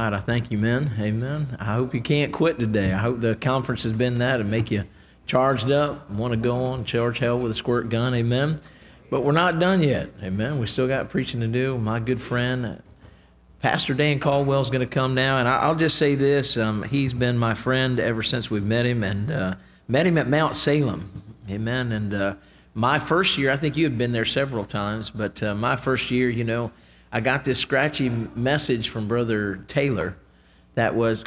right. I thank you, men. Amen. I hope you can't quit today. I hope the conference has been that and make you charged up, want to go on, charge hell with a squirt gun. Amen. But we're not done yet. Amen. We still got preaching to do. My good friend, Pastor Dan Caldwell, is going to come now. And I'll just say this. He's been my friend ever since we've met him, and met him at Mount Salem. Amen. And my first year, I think you had been there several times, but my first year, you know, I got this scratchy message from Brother Taylor that was,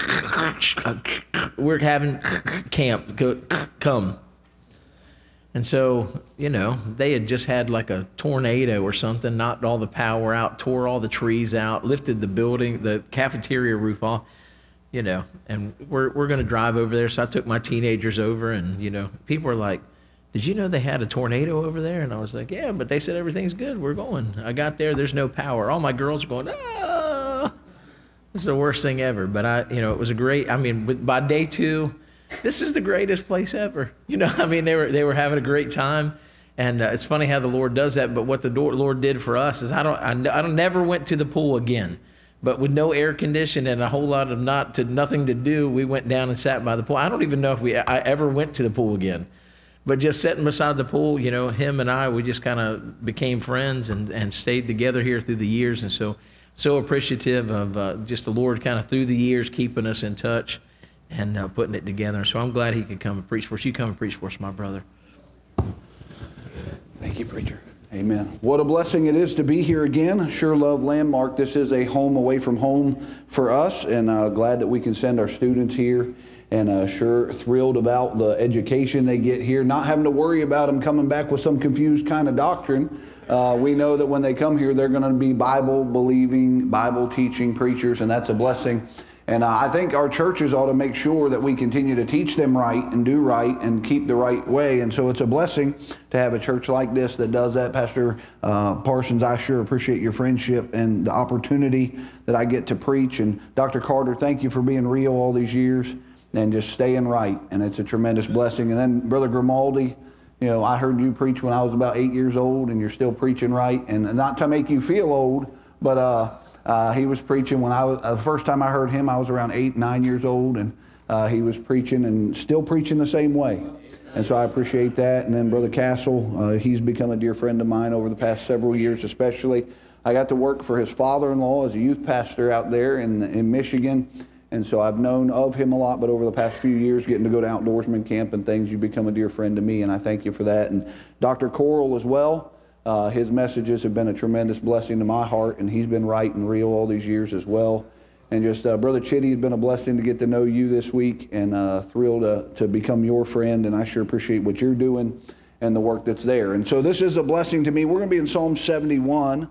we're having camp, come. And so, you know, they had just had like a tornado or something, knocked all the power out, tore all the trees out, lifted the building, the cafeteria roof off, you know, and we're going to drive over there. So I took my teenagers over, and, you know, people were like, did you know they had a tornado over there? And I was like, yeah, but they said everything's good. We're going. I got there. There's no power. All my girls are going, ah. This is the worst thing ever. But you know, it was a great, I mean, by day 2, this is the greatest place ever. You know, I mean, they were having a great time. And it's funny how the Lord does that. But what the Lord did for us is I never went to the pool again. But with no air conditioning and a whole lot of nothing to do, we went down and sat by the pool. I don't even know if I ever went to the pool again. But just sitting beside the pool, you know, him and I, we just kind of became friends and stayed together here through the years. And so appreciative of just the Lord kind of through the years keeping us in touch and putting it together. So I'm glad he could come and preach for us. You come and preach for us, my brother. Thank you, preacher. Amen. What a blessing it is to be here again. Sure love Landmark. This is a home away from home for us, and glad that we can send our students here. And sure thrilled about the education they get here, not having to worry about them coming back with some confused kind of doctrine. We know that when they come here, they're going to be Bible-believing, Bible-teaching preachers, and that's a blessing. And I think our churches ought to make sure that we continue to teach them right and do right and keep the right way. And so it's a blessing to have a church like this that does that. Pastor Parsons, I sure appreciate your friendship and the opportunity that I get to preach. And Dr. Carter, thank you for being real all these years and just staying right, and it's a tremendous blessing. And then Brother Grimaldi, you know, I heard you preach when I was about 8 years old, and you're still preaching right. And not to make you feel old, but he was preaching when I was, the first time I heard him, I was around 8, 9 years old, and he was preaching and still preaching the same way. And so I appreciate that. And then Brother Castle, he's become a dear friend of mine over the past several years, especially. I got to work for his father-in-law as a youth pastor out there in Michigan. And so I've known of him a lot, but over the past few years, getting to go to outdoorsman camp and things, you've become a dear friend to me, and I thank you for that. And Dr. Coral as well, his messages have been a tremendous blessing to my heart, and he's been right and real all these years as well. And just Brother Chitty, has been a blessing to get to know you this week, and thrilled to become your friend, and I sure appreciate what you're doing and the work that's there. And so this is a blessing to me. We're going to be in Psalm 71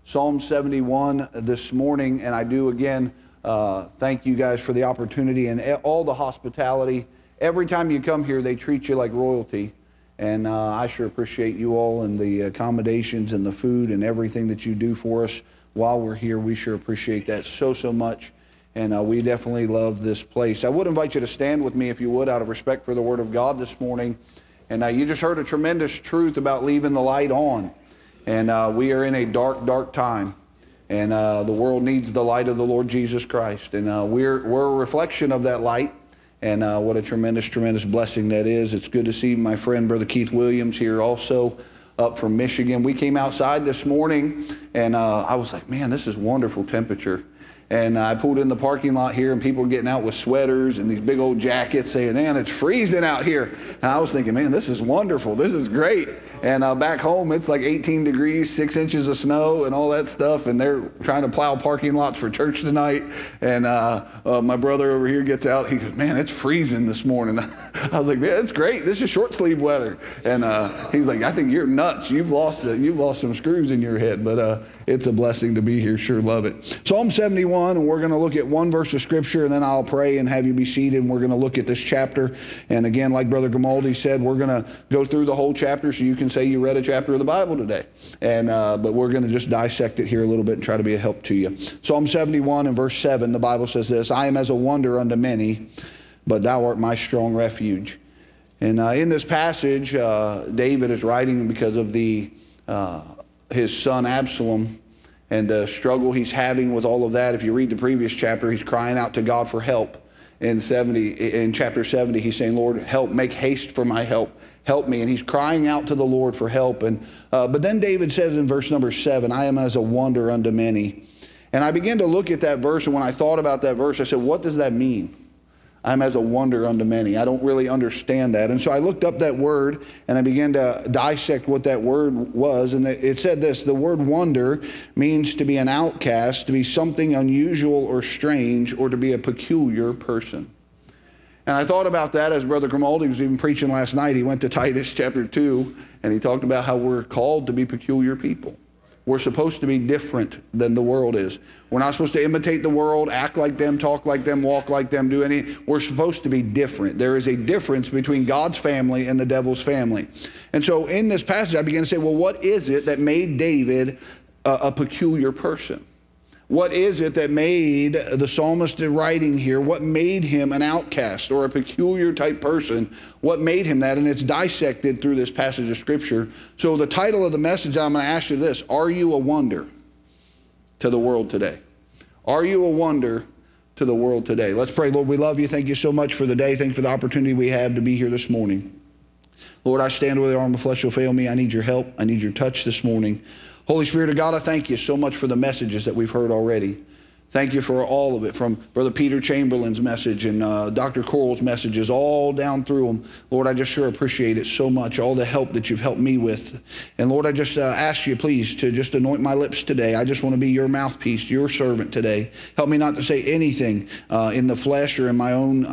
this morning, and I do again thank you guys for the opportunity and all the hospitality. Every time you come here, they treat you like royalty. And I sure appreciate you all and the accommodations and the food and everything that you do for us while we're here. We sure appreciate that so much. And we definitely love this place. I would invite you to stand with me, if you would, out of respect for the Word of God this morning. And you just heard a tremendous truth about leaving the light on. And we are in a dark time. And the world needs the light of the Lord Jesus Christ. And we're a reflection of that light. And what a tremendous blessing that is. It's good to see my friend, Brother Keith Williams, here also up from Michigan. We came outside this morning, and I was like, man, this is wonderful temperature. And I pulled in the parking lot here, and people were getting out with sweaters and these big old jackets saying, man, it's freezing out here. And I was thinking, man, this is wonderful. This is great. And back home, it's like 18 degrees, 6 inches of snow and all that stuff. And they're trying to plow parking lots for church tonight. And my brother over here gets out. He goes, man, it's freezing this morning. I was like, man, it's great. This is short sleeve weather. And he's like, I think you're nuts. You've lost some screws in your head. But it's a blessing to be here. Sure love it. Psalm 71. And we're going to look at one verse of Scripture, and then I'll pray and have you be seated, and we're going to look at this chapter. And again, like Brother Grimaldi said, we're going to go through the whole chapter so you can say you read a chapter of the Bible today. And but we're going to just dissect it here a little bit and try to be a help to you. Psalm 71 and verse 7, the Bible says this, I am as a wonder unto many, but thou art my strong refuge. And in this passage, David is writing because of his son Absalom. and the struggle he's having with all of that. If you read the previous chapter, he's crying out to God for help. In chapter 70, he's saying, Lord, help, make haste for my help. Help me. And he's crying out to the Lord for help. But then David says in verse number 7, I am as a wonder unto many. And I began to look at that verse, and when I thought about that verse, I said, what does that mean? I'm as a wonder unto many. I don't really understand that. And so I looked up that word, and I began to dissect what that word was. And it said this: the word wonder means to be an outcast, to be something unusual or strange, or to be a peculiar person. And I thought about that as Brother Grimaldi was even preaching last night. He went to Titus chapter 2, and he talked about how we're called to be peculiar people. We're supposed to be different than the world is. We're not supposed to imitate the world, act like them, talk like them, walk like them, do anything. We're supposed to be different. There is a difference between God's family and the devil's family. And so in this passage, I began to say, well, what is it that made David a peculiar person? What is it that made the psalmist writing here? What made him an outcast or a peculiar type person? What made him that? And it's dissected through this passage of Scripture. So the title of the message, I'm going to ask you this: are you a wonder to the world today? Are you a wonder to the world today? Let's pray. Lord, we love you. Thank you so much for the day. Thank you for the opportunity we have to be here this morning. Lord, I stand where the arm of flesh will fail me. I need your help. I need your touch this morning. Holy Spirit of God, I thank you so much for the messages that we've heard already. Thank you for all of it, from Brother Peter Chamberlain's message and Dr. Coral's messages, all down through them. Lord, I just sure appreciate it so much, all the help that you've helped me with. And Lord, I just ask you, please, to just anoint my lips today. I just want to be your mouthpiece, your servant today. Help me not to say anything in the flesh or in my own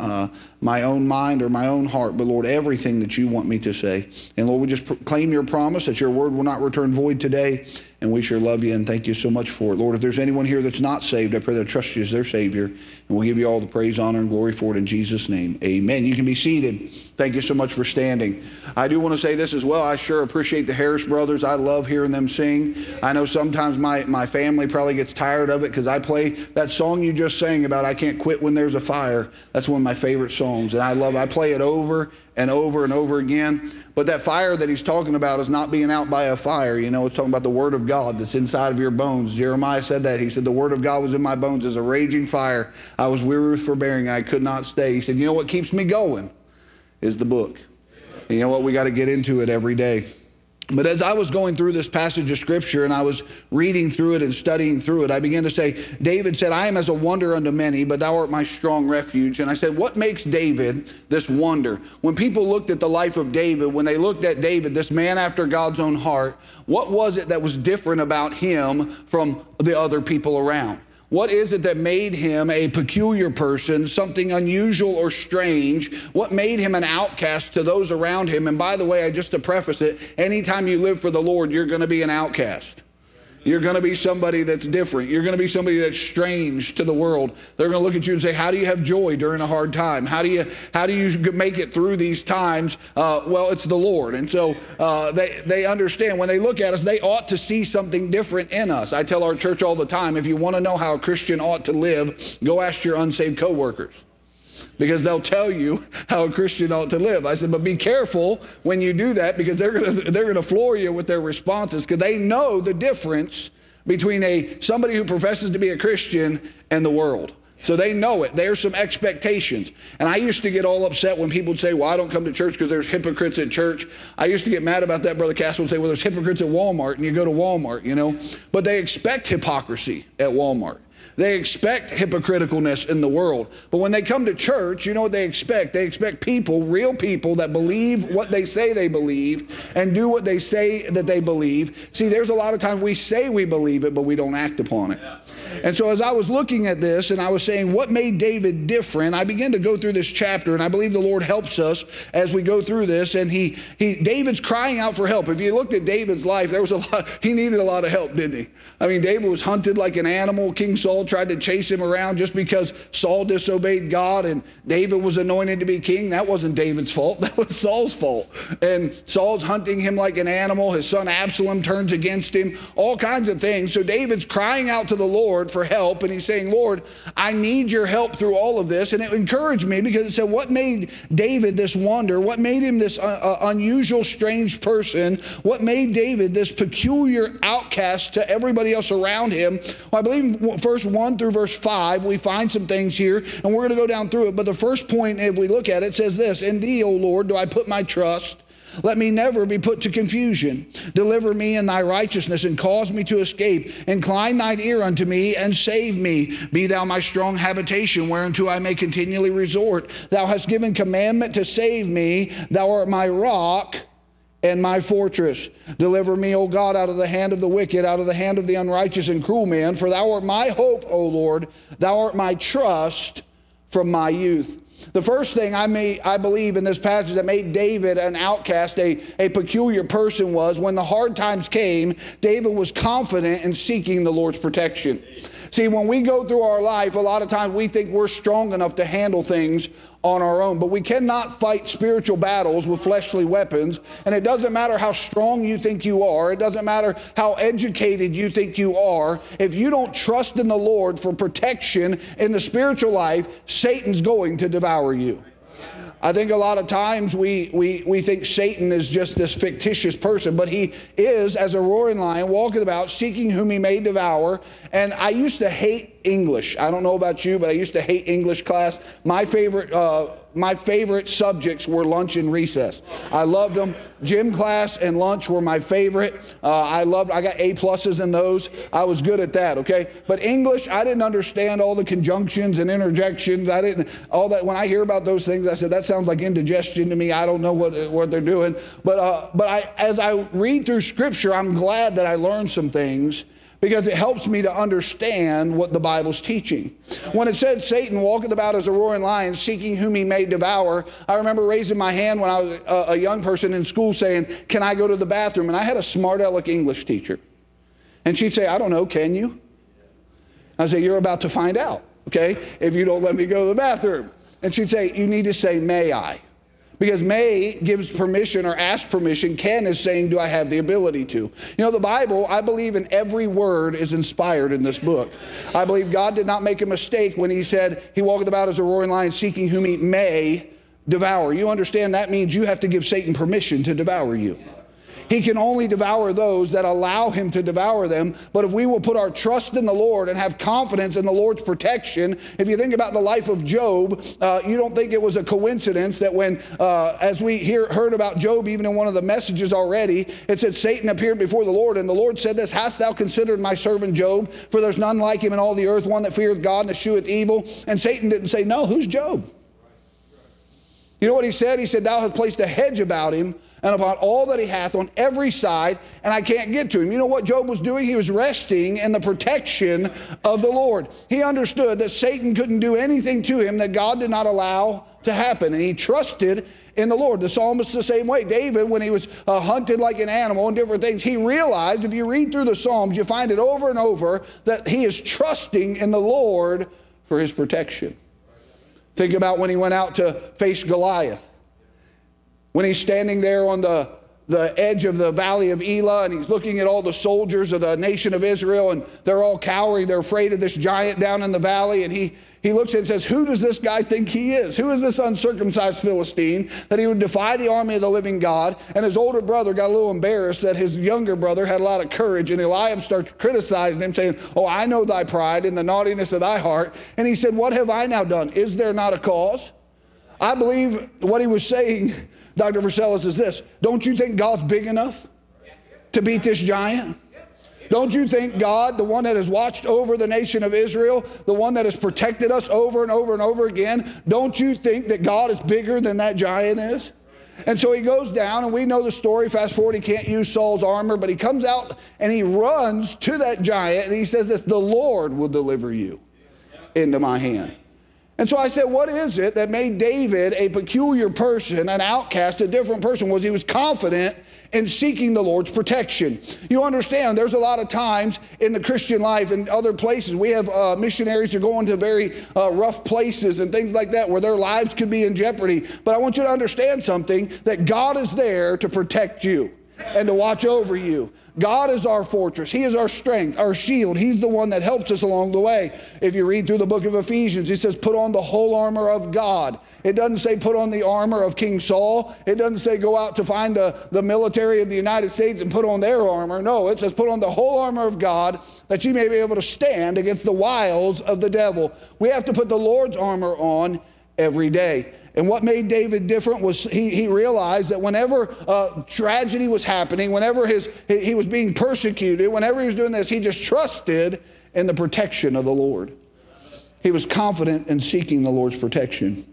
mind or my own heart, but Lord, everything that you want me to say. And Lord, we just claim your promise that your word will not return void today. And we sure love you and thank you so much for it. Lord, if there's anyone here that's not saved, I pray they'll trust you as their Savior. And we'll give you all the praise, honor, and glory for it in Jesus' name. Amen. You can be seated. Thank you so much for standing. I do want to say this as well. I sure appreciate the Harris brothers. I love hearing them sing. I know sometimes my family probably gets tired of it because I play that song you just sang about, I Can't Quit When There's a Fire. That's one of my favorite songs. And I play it over and over and over again. But that fire that he's talking about is not being out by a fire. You know, it's talking about the Word of God that's inside of your bones. Jeremiah said that. He said, the Word of God was in my bones as a raging fire. I was weary with forbearing. I could not stay. He said, you know what keeps me going is the book. And you know what? We got to get into it every day. But as I was going through this passage of Scripture and I was reading through it and studying through it, I began to say, David said, I am as a wonder unto many, but thou art my strong refuge. And I said, what makes David this wonder? When people looked at the life of David, when they looked at David, this man after God's own heart, what was it that was different about him from the other people around? What is it that made him a peculiar person, something unusual or strange? What made him an outcast to those around him? And by the way, just to preface it, anytime you live for the Lord, you're going to be an outcast. You're going to be somebody that's different. You're going to be somebody that's strange to the world. They're going to look at you and say, how do you have joy during a hard time? How do you make it through these times? Well, it's the Lord. And so they understand when they look at us, they ought to see something different in us. I tell our church all the time, if you want to know how a Christian ought to live, go ask your unsaved coworkers, because they'll tell you how a Christian ought to live. I said, but be careful when you do that, because they're going to floor you with their responses, because they know the difference between somebody who professes to be a Christian and the world. So they know it. There's some expectations. And I used to get all upset when people would say, well, I don't come to church because there's hypocrites at church. I used to get mad about that. Brother Castle would say, well, there's hypocrites at Walmart, and you go to Walmart, you know. But they expect hypocrisy at Walmart. They expect hypocriticalness in the world. But when they come to church, you know what they expect? They expect people, real people, that believe what they say they believe and do what they say that they believe. See, there's a lot of times we say we believe it, but we don't act upon it. And so as I was looking at this and I was saying, what made David different? I began to go through this chapter, and I believe the Lord helps us as we go through this. And David's crying out for help. If you looked at David's life, there was he needed a lot of help, didn't he? I mean, David was hunted like an animal. King Saul tried to chase him around just because Saul disobeyed God and David was anointed to be king. That wasn't David's fault. That was Saul's fault. And Saul's hunting him like an animal. His son Absalom turns against him. All kinds of things. So David's crying out to the Lord Lord for help, and he's saying, Lord, I need your help through all of this. And it encouraged me because it said, what made David this wonder? What made him this unusual, strange person? What made David this peculiar outcast to everybody else around him? Well, I believe verse 1 through verse 5, we find some things here, and we're going to go down through it. But the first point, if we look at it, says this: in thee, O Lord, do I put my trust. Let me never be put to confusion. Deliver me in thy righteousness, and cause me to escape. Incline thine ear unto me, and save me. Be thou my strong habitation, whereunto I may continually resort. Thou hast given commandment to save me. Thou art my rock and my fortress. Deliver me, O God, out of the hand of the wicked, out of the hand of the unrighteous and cruel man. For thou art my hope, O Lord. Thou art my trust from my youth. The first thing I believe in this passage that made David an outcast, a peculiar person, was when the hard times came, David was confident in seeking the Lord's protection. See, when we go through our life, a lot of times we think we're strong enough to handle things on our own, but we cannot fight spiritual battles with fleshly weapons. And it doesn't matter how strong you think you are. It doesn't matter how educated you think you are. If you don't trust in the Lord for protection in the spiritual life, Satan's going to devour you. I think a lot of times we think Satan is just this fictitious person, but he is, as a roaring lion, walking about, seeking whom he may devour. And I used to hate English. I don't know about you, but I used to hate English class. My favorite subjects were lunch and recess. I loved them. Gym class and lunch were my favorite. I got A+ in those. I was good at that, okay? But English, I didn't understand all the conjunctions and interjections. All that. When I hear about those things, I said, that sounds like indigestion to me. I don't know what they're doing. But as I read through Scripture, I'm glad that I learned some things, because it helps me to understand what the Bible's teaching. When it said Satan walketh about as a roaring lion, seeking whom he may devour, I remember raising my hand when I was a young person in school saying, can I go to the bathroom? And I had a smart aleck English teacher. And she'd say, I don't know, can you? I'd say, you're about to find out, okay, if you don't let me go to the bathroom. And she'd say, you need to say, may I? Because may gives permission or asks permission. Can is saying, do I have the ability to? You know, the Bible, I believe in every word is inspired in this book. I believe God did not make a mistake when he said he walketh about as a roaring lion, seeking whom he may devour. You understand that means you have to give Satan permission to devour you. He can only devour those that allow him to devour them. But if we will put our trust in the Lord and have confidence in the Lord's protection, if you think about the life of Job, you don't think it was a coincidence that when, as we heard about Job, even in one of the messages already, it said Satan appeared before the Lord, and the Lord said this, hast thou considered my servant Job? For there's none like him in all the earth, one that feareth God and escheweth evil. And Satan didn't say, no, who's Job? You know what he said? He said, thou hast placed a hedge about him, and about all that he hath on every side, and I can't get to him. You know what Job was doing? He was resting in the protection of the Lord. He understood that Satan couldn't do anything to him that God did not allow to happen, and he trusted in the Lord. The psalmist the same way. David, when he was hunted like an animal and different things, he realized, if you read through the Psalms, you find it over and over, that he is trusting in the Lord for his protection. Think about when he went out to face Goliath. When he's standing there on the edge of the valley of Elah, and he's looking at all the soldiers of the nation of Israel, and they're all cowering. They're afraid of this giant down in the valley. And he looks and says, who does this guy think he is? Who is this uncircumcised Philistine that he would defy the army of the living God? And his older brother got a little embarrassed that his younger brother had a lot of courage. And Eliab starts criticizing him, saying, oh, I know thy pride and the naughtiness of thy heart. And he said, what have I now done? Is there not a cause? I believe what he was saying, Dr. Vercellus, is this. Don't you think God's big enough to beat this giant? Don't you think God, the one that has watched over the nation of Israel, the one that has protected us over and over and over again, don't you think that God is bigger than that giant is? And so he goes down, and we know the story. Fast forward, he can't use Saul's armor, but he comes out and he runs to that giant, and he says this, the Lord will deliver you into my hand. And so I said, what is it that made David a peculiar person, an outcast, a different person? Was he was confident in seeking the Lord's protection. You understand, there's a lot of times in the Christian life and other places, we have missionaries who are going to very rough places and things like that where their lives could be in jeopardy. But I want you to understand something, that God is there to protect you. and to watch over you. God is our fortress. He is our strength, our shield. He's the one that helps us along the way. If you read through the book of Ephesians, it says put on the whole armor of God. It doesn't say put on the armor of King Saul. It doesn't say go out to find the military of the United States and put on their armor. No, it says put on the whole armor of God that you may be able to stand against the wiles of the devil. We have to put the Lord's armor on every day. And what made David different was he realized that whenever tragedy was happening, whenever he was being persecuted, whenever he was doing this, he just trusted in the protection of the Lord. He was confident in seeking the Lord's protection.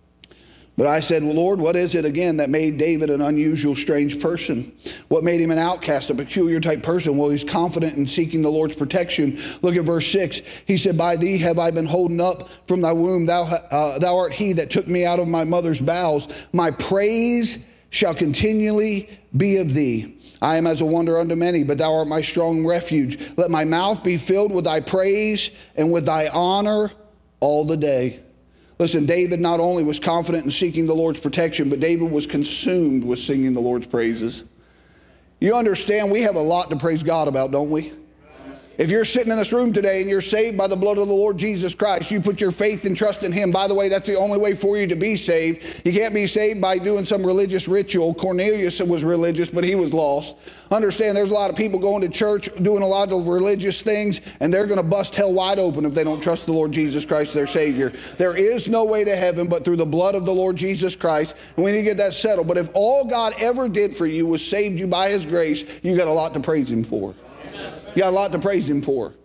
But I said, well, Lord, what is it again that made David an unusual, strange person? What made him an outcast, a peculiar type person? Well, he's confident in seeking the Lord's protection. Look at verse 6. He said, by thee have I been holden up from thy womb. Thou art he that took me out of my mother's bowels. My praise shall continually be of thee. I am as a wonder unto many, but thou art my strong refuge. Let my mouth be filled with thy praise and with thy honor all the day. Listen, David not only was confident in seeking the Lord's protection, but David was consumed with singing the Lord's praises. You understand, we have a lot to praise God about, don't we? If you're sitting in this room today and you're saved by the blood of the Lord Jesus Christ, you put your faith and trust in Him. By the way, that's the only way for you to be saved. You can't be saved by doing some religious ritual. Cornelius was religious, but he was lost. Understand, there's a lot of people going to church, doing a lot of religious things, and they're going to bust hell wide open if they don't trust the Lord Jesus Christ, their Savior. There is no way to heaven but through the blood of the Lord Jesus Christ, and we need to get that settled. But if all God ever did for you was saved you by His grace, you got a lot to praise Him for. You got a lot to praise Him for.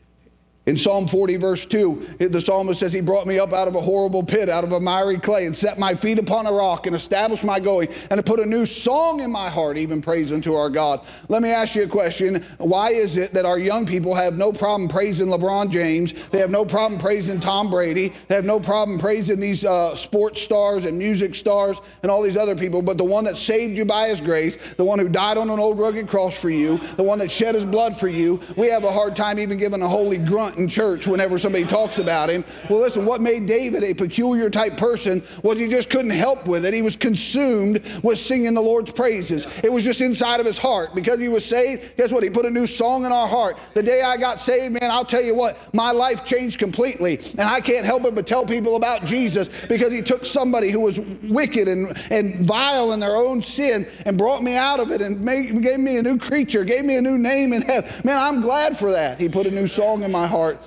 In Psalm 40, verse 2, the psalmist says, He brought me up out of a horrible pit, out of a miry clay, and set my feet upon a rock, and established my going, and to put a new song in my heart, even praise unto our God. Let me ask you a question. Why is it that our young people have no problem praising LeBron James? They have no problem praising Tom Brady. They have no problem praising these sports stars and music stars and all these other people. But the one that saved you by His grace, the one who died on an old rugged cross for you, the one that shed His blood for you, we have a hard time even giving a holy grunt in church whenever somebody talks about Him. Well, listen, what made David a peculiar type person was he just couldn't help with it. He was consumed with singing the Lord's praises. It was just inside of his heart. Because he was saved, guess what? He put a new song in our heart. The day I got saved, man, I'll tell you what, my life changed completely. And I can't help it but tell people about Jesus, because He took somebody who was wicked and vile in their own sin and brought me out of it and gave me a new creature, gave me a new name in heaven. Man, I'm glad for that. He put a new song in my heart.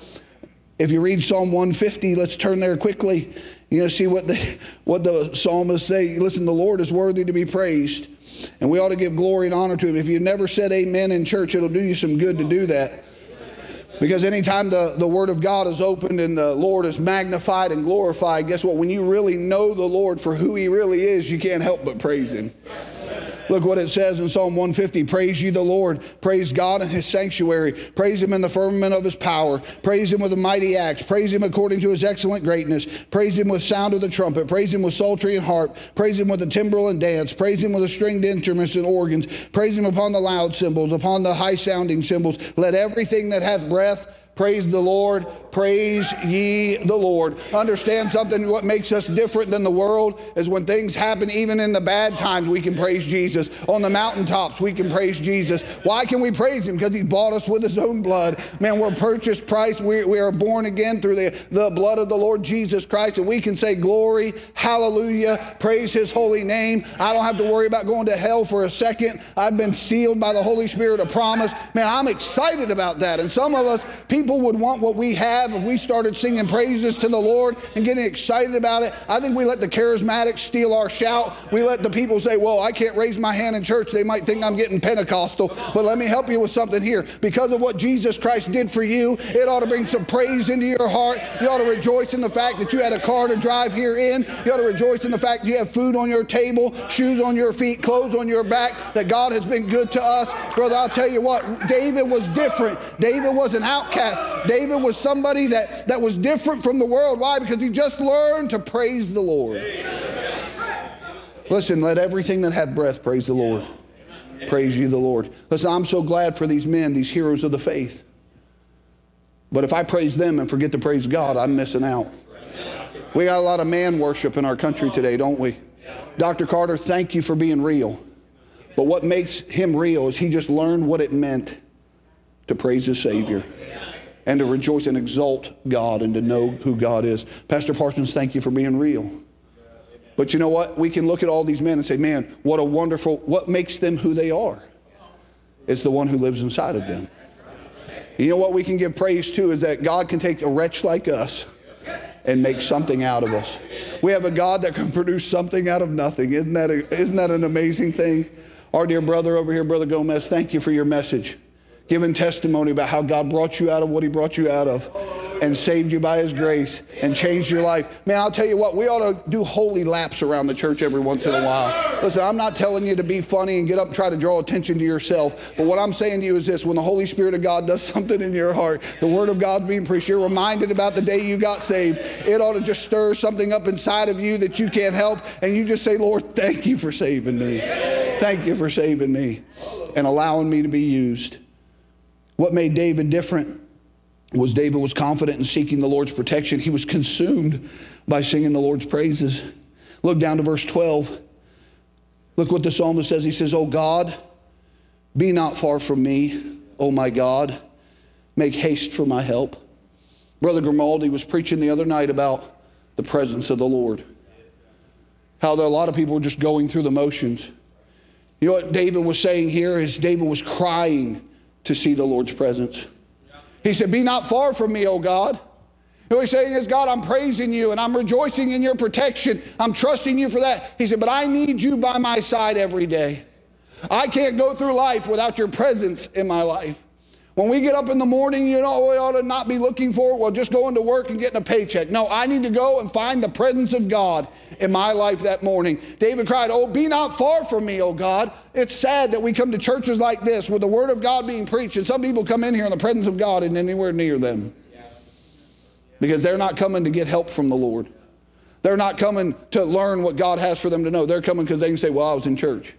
If you read Psalm 150, let's turn there quickly. You're going to see what the psalmist say. Listen, the Lord is worthy to be praised, and we ought to give glory and honor to Him. If you've never said amen in church, it'll do you some good to do that. Because anytime the Word of God is opened and the Lord is magnified and glorified, guess what? When you really know the Lord for who He really is, you can't help but praise Him. Look what it says in Psalm 150. Praise ye the Lord. Praise God in His sanctuary. Praise Him in the firmament of His power. Praise Him with a mighty acts. Praise Him according to His excellent greatness. Praise Him with sound of the trumpet. Praise Him with psaltery and harp. Praise Him with the timbrel and dance. Praise Him with the stringed instruments and organs. Praise Him upon the loud cymbals, upon the high sounding cymbals. Let everything that hath breath praise the Lord. Praise ye the Lord. Understand something. What makes us different than the world is when things happen, even in the bad times, we can praise Jesus. On the mountaintops, we can praise Jesus. Why can we praise Him? Because He bought us with His own blood. Man, we're purchased price. We are born again through the blood of the Lord Jesus Christ. And we can say glory, hallelujah, praise His holy name. I don't have to worry about going to hell for a second. I've been sealed by the Holy Spirit of promise. Man, I'm excited about that. And some of us, people would want what we have if we started singing praises to the Lord and getting excited about it. I think we let the charismatics steal our shout. We let the people say, well, I can't raise my hand in church. They might think I'm getting Pentecostal. But let me help you with something here. Because of what Jesus Christ did for you, it ought to bring some praise into your heart. You ought to rejoice in the fact that you had a car to drive here in. You ought to rejoice in the fact that you have food on your table, shoes on your feet, clothes on your back, that God has been good to us. Brother, I'll tell you what, David was different. David was an outcast. David was somebody that was different from the world. Why? Because he just learned to praise the Lord. Listen, let everything that hath breath praise the Lord. Praise ye the Lord. Listen, I'm so glad for these men, these heroes of the faith. But if I praise them and forget to praise God, I'm missing out. We got a lot of man worship in our country today, don't we? Dr. Carter, thank you for being real. But what makes him real is he just learned what it meant to praise his Savior and to rejoice and exalt God and to know who God is. Pastor Parsons, thank you for being real. But you know what? We can look at all these men and say, man, what makes them who they are? It's the one who lives inside of them. You know what we can give praise to is that God can take a wretch like us and make something out of us. We have a God that can produce something out of nothing. Isn't that an amazing thing? Our dear brother over here, Brother Gomez, thank you for your message. Giving testimony about how God brought you out of what he brought you out of and saved you by his grace and changed your life. Man, I'll tell you what, we ought to do holy laps around the church every once in a while. Listen, I'm not telling you to be funny and get up and try to draw attention to yourself. But what I'm saying to you is this: when the Holy Spirit of God does something in your heart, the Word of God's being preached, you're reminded about the day you got saved. It ought to just stir something up inside of you that you can't help. And you just say, Lord, thank you for saving me. Thank you for saving me and allowing me to be used. What made David different was David was confident in seeking the Lord's protection. He was consumed by singing the Lord's praises. Look down to verse 12. Look what the psalmist says. He says, "O God, be not far from me. O my God, make haste for my help." Brother Grimaldi was preaching the other night about the presence of the Lord. How there are a lot of people were just going through the motions. You know what David was saying here is David was crying to see the Lord's presence. He said, "Be not far from me, O God." What he's saying is, God, I'm praising you and I'm rejoicing in your protection. I'm trusting you for that. He said, but I need you by my side every day. I can't go through life without your presence in my life. When we get up in the morning, you know, we ought to not be looking for, well, just going to work and getting a paycheck. No, I need to go and find the presence of God in my life that morning. David cried, "Oh, be not far from me, O God." It's sad that we come to churches like this with the Word of God being preached, and some people come in here and the presence of God isn't anywhere near them. Because they're not coming to get help from the Lord. They're not coming to learn what God has for them to know. They're coming because they can say, well, I was in church.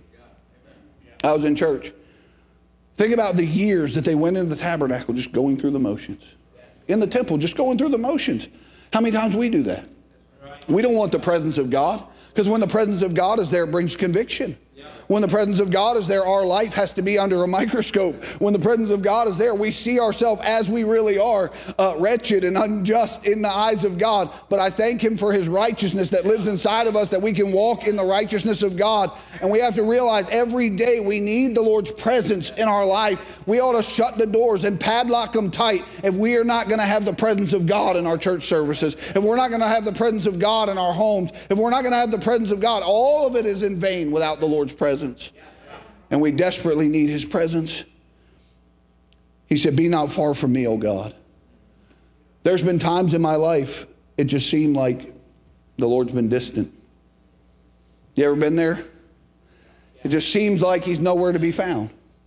I was in church. Think about the years that they went into the tabernacle just going through the motions. In the temple, just going through the motions. How many times we do that? We don't want the presence of God, because when the presence of God is there, it brings conviction. When the presence of God is there, our life has to be under a microscope. When the presence of God is there, we see ourselves as we really are, wretched and unjust in the eyes of God. But I thank him for his righteousness that lives inside of us, that we can walk in the righteousness of God. And we have to realize every day we need the Lord's presence in our life. We ought to shut the doors and padlock them tight if we are not going to have the presence of God in our church services. If we're not going to have the presence of God in our homes. If we're not going to have the presence of God, all of it is in vain without the Lord's presence. And we desperately need his presence. He said, "Be not far from me, O God." There's been times in my life it just seemed like the Lord's been distant. You ever been there? It just seems like he's nowhere to be found.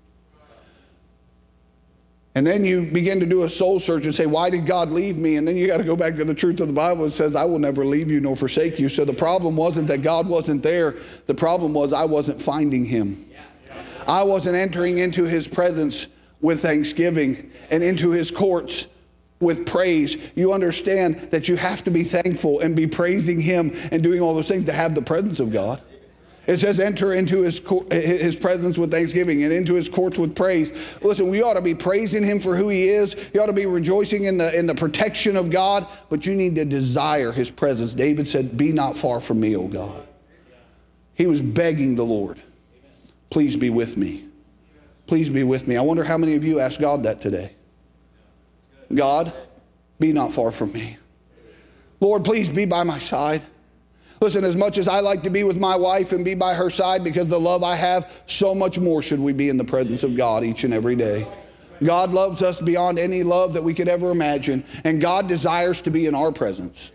And then you begin to do a soul search and say, why did God leave me? And then you got to go back to the truth of the Bible. It says, I will never leave you nor forsake you. So the problem wasn't that God wasn't there. The problem was I wasn't finding him. I wasn't entering into his presence with thanksgiving and into his courts with praise. You understand that you have to be thankful and be praising him and doing all those things to have the presence of God. It says enter into his presence with thanksgiving and into his courts with praise. Listen, we ought to be praising him for who he is. You ought to be rejoicing in the protection of God, but you need to desire his presence. David said, "Be not far from me, O God." He was begging the Lord, please be with me. Please be with me. I wonder how many of you ask God that today. God, be not far from me. Lord, please be by my side. Listen, as much as I like to be with my wife and be by her side because of the love I have, so much more should we be in the presence of God each and every day. God loves us beyond any love that we could ever imagine, and God desires to be in our presence.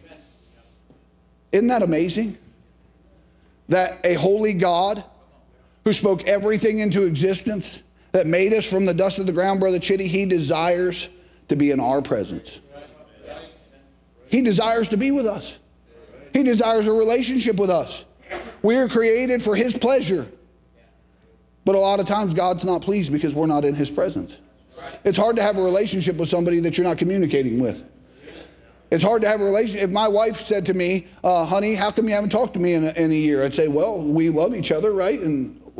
Isn't that amazing? That a holy God who spoke everything into existence, that made us from the dust of the ground, Brother Chitty, he desires to be in our presence. He desires to be with us. He desires a relationship with us. We are created for his pleasure. But a lot of times God's not pleased because we're not in his presence. It's hard to have a relationship with somebody that you're not communicating with. It's hard to have a relationship. If my wife said to me, honey, how come you haven't talked to me in a year? I'd say, well, we love each other, right? And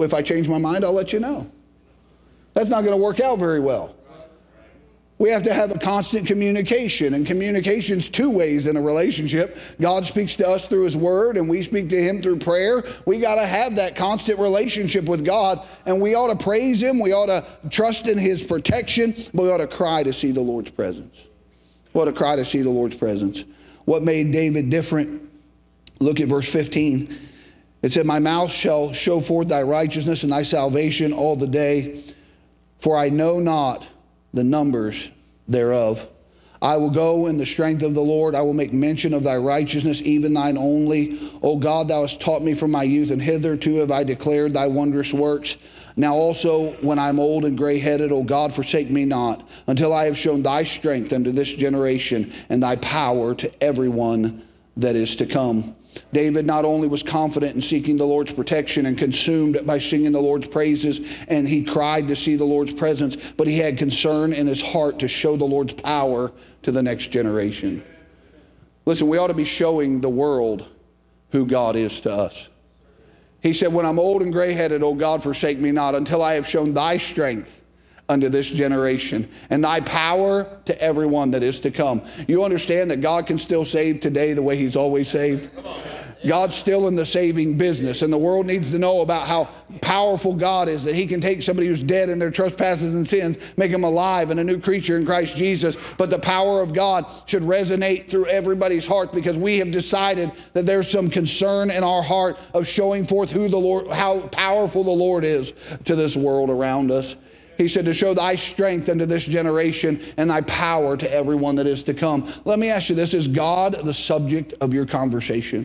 if I change my mind, I'll let you know. That's not going to work out very well. We have to have a constant communication, and communication's two ways in a relationship. God speaks to us through his word, and we speak to him through prayer. We got to have that constant relationship with God, and we ought to praise him. We ought to trust in his protection, but we ought to cry to see the Lord's presence. We ought to cry to see the Lord's presence. What made David different? Look at verse 15. It said, my mouth shall show forth thy righteousness and thy salvation all the day, for I know not the numbers thereof. I will go in the strength of the Lord. I will make mention of thy righteousness, even thine only. O God, thou hast taught me from my youth, and hitherto have I declared thy wondrous works. Now also, when I am old and gray-headed, O God, forsake me not, until I have shown thy strength unto this generation, and thy power to everyone that is to come. David not only was confident in seeking the Lord's protection and consumed by singing the Lord's praises, and he cried to see the Lord's presence, but he had concern in his heart to show the Lord's power to the next generation. Listen, we ought to be showing the world who God is to us. He said, when I'm old and gray-headed, O God, forsake me not, until I have shown thy strength unto this generation, and thy power to everyone that is to come. You understand that God can still save today the way he's always saved? God's still in the saving business, and the world needs to know about how powerful God is, that he can take somebody who's dead in their trespasses and sins, make them alive and a new creature in Christ Jesus. But the power of God should resonate through everybody's heart, because we have decided that there's some concern in our heart of showing forth who the Lord, how powerful the Lord is to this world around us. He said, to show thy strength unto this generation and thy power to everyone that is to come. Let me ask you this. Is God the subject of your conversation?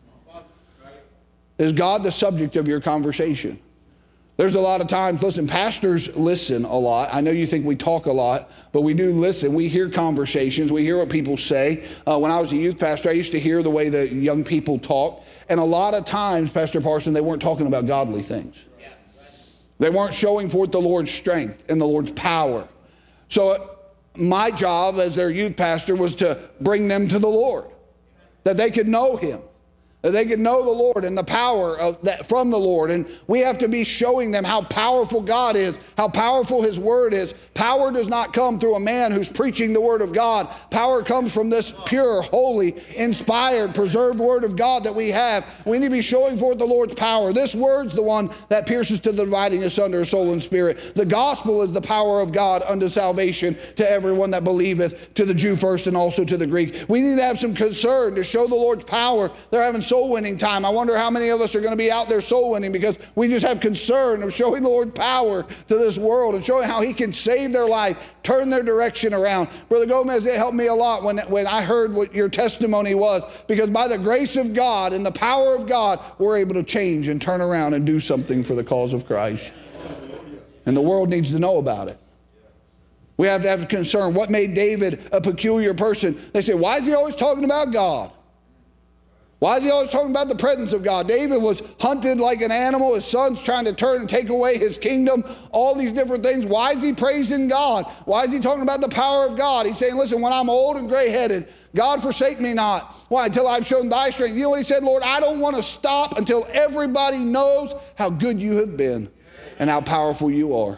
Is God the subject of your conversation? There's a lot of times, listen, pastors listen a lot. I know you think we talk a lot, but we do listen. We hear conversations. We hear what people say. When I was a youth pastor, I used to hear the way the young people talk. And a lot of times, Pastor Parson, they weren't talking about godly things. They weren't showing forth the Lord's strength and the Lord's power. So my job as their youth pastor was to bring them to the Lord, that they could know him, that they could know the Lord and the power of that from the Lord. And we have to be showing them how powerful God is, how powerful his word is. Power does not come through a man who's preaching the word of God. Power comes from this pure, holy, inspired, preserved word of God that we have. We need to be showing forth the Lord's power. This word's the one that pierces to the dividing asunder of soul and spirit. The gospel is the power of God unto salvation to everyone that believeth, to the Jew first and also to the Greek. We need to have some concern to show the Lord's power. They're having soul winning time. I wonder how many of us are going to be out there soul winning because we just have concern of showing the Lord's power to this world and showing how he can save their life, turn their direction around. Brother Gomez, it helped me a lot when I heard what your testimony was, because by the grace of God and the power of God, we're able to change and turn around and do something for the cause of Christ. And the world needs to know about it. We have to have concern. What made David a peculiar person? They say, why is he always talking about God? Why is he always talking about the presence of God? David was hunted like an animal. His son's trying to turn and take away his kingdom. All these different things. Why is he praising God? Why is he talking about the power of God? He's saying, listen, when I'm old and gray-headed, God, forsake me not. Why? Until I've shown thy strength. You know what he said? Lord, I don't want to stop until everybody knows how good you have been and how powerful you are.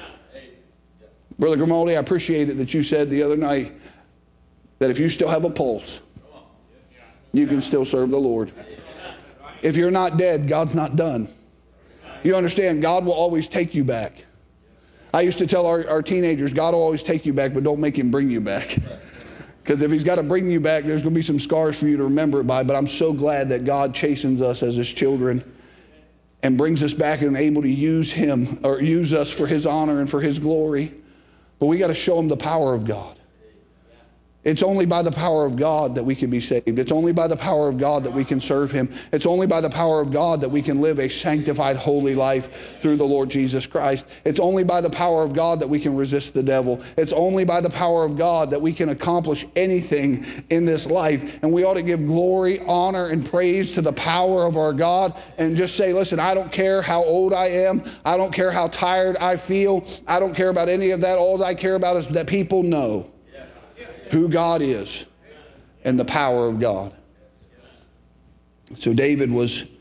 Brother Grimaldi, I appreciate it that you said the other night that if you still have a pulse, you can still serve the Lord. If you're not dead, God's not done. You understand, God will always take you back. I used to tell our teenagers, God will always take you back, but don't make him bring you back. Because if he's got to bring you back, there's going to be some scars for you to remember it by. But I'm so glad that God chastens us as his children and brings us back and able to use him or use us for his honor and for his glory. But we got to show him the power of God. It's only by the power of God that we can be saved. It's only by the power of God that we can serve him. It's only by the power of God that we can live a sanctified, holy life through the Lord Jesus Christ. It's only by the power of God that we can resist the devil. It's only by the power of God that we can accomplish anything in this life. And we ought to give glory, honor, and praise to the power of our God and just say, listen, I don't care how old I am. I don't care how tired I feel. I don't care about any of that. All I care about is that people know who God is and the power of God. So David was